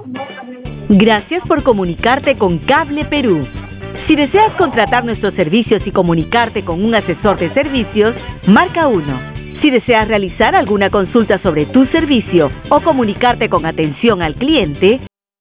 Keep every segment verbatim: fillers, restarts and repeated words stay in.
Gracias por comunicarte con Cable Perú. Si deseas contratar nuestros servicios y comunicarte con un asesor de servicios, marca uno. Si deseas realizar alguna consulta sobre tu servicio o comunicarte con atención al cliente,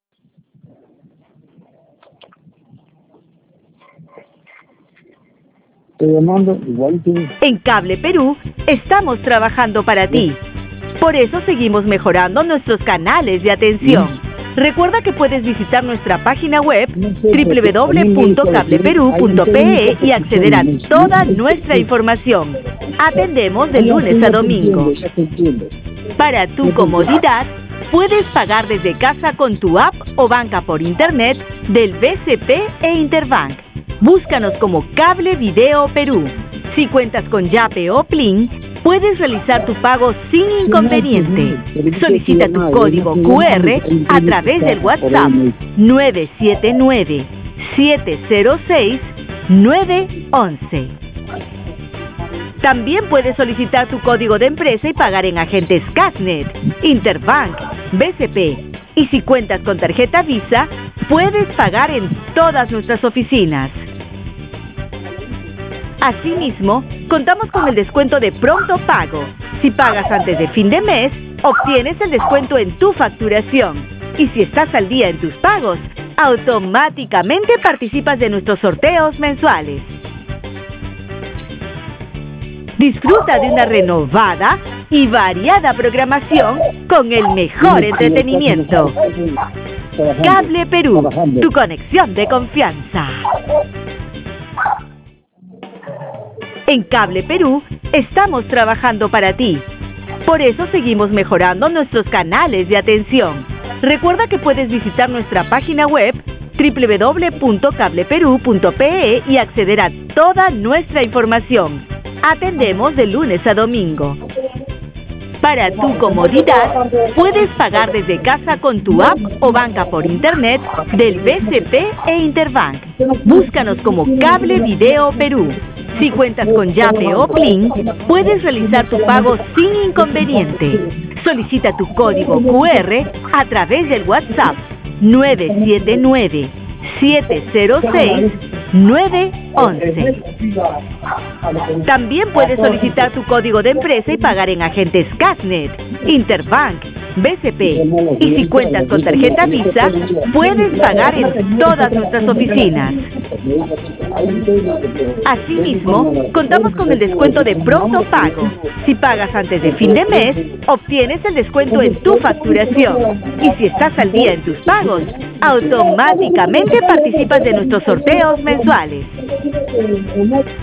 Estoy llamando, igual que... En Cable Perú estamos trabajando para ti. Por eso seguimos mejorando nuestros canales de atención. Recuerda que puedes visitar nuestra página web doble u doble u doble u punto cable perú punto pe e y acceder a toda nuestra información. Atendemos de lunes a domingo. Para tu comodidad, puedes pagar desde casa con tu app o banca por internet del B C P e Interbank. Búscanos como Cable Video Perú. Si cuentas con Yape o Plin, puedes realizar tu pago sin inconveniente. Solicita tu código Q R a través del WhatsApp nueve siete nueve, siete cero seis, nueve once. También puedes solicitar tu código de empresa y pagar en agentes Casnet, Interbank, B C P. Y si cuentas con tarjeta Visa, puedes pagar en todas nuestras oficinas. Asimismo, contamos con el descuento de pronto pago. Si pagas antes de fin de mes, obtienes el descuento en tu facturación. Y si estás al día en tus pagos, automáticamente participas de nuestros sorteos mensuales. Disfruta de una renovada y variada programación con el mejor entretenimiento. Cable Perú, tu conexión de confianza. En Cable Perú estamos trabajando para ti. Por eso seguimos mejorando nuestros canales de atención. Recuerda que puedes visitar nuestra página web doble u doble u doble u punto cable perú punto pe e y acceder a toda nuestra información. Atendemos de lunes a domingo. Para tu comodidad, puedes pagar desde casa con tu app o banca por internet del B C P e Interbank. Búscanos como Cable Video Perú. Si cuentas con Yape o Plin, puedes realizar tu pago sin inconveniente. Solicita tu código Q R a través del WhatsApp nueve siete nueve, siete cero seis, nueve once. También puedes solicitar tu código de empresa y pagar en agentes Casnet, Interbank, B C P. Y si cuentas con tarjeta Visa, puedes pagar en todas nuestras oficinas. Asimismo, contamos con el descuento de pronto pago. Si pagas antes de fin de mes, obtienes el descuento en tu facturación. Y si estás al día en tus pagos, automáticamente participas de nuestros sorteos mensuales.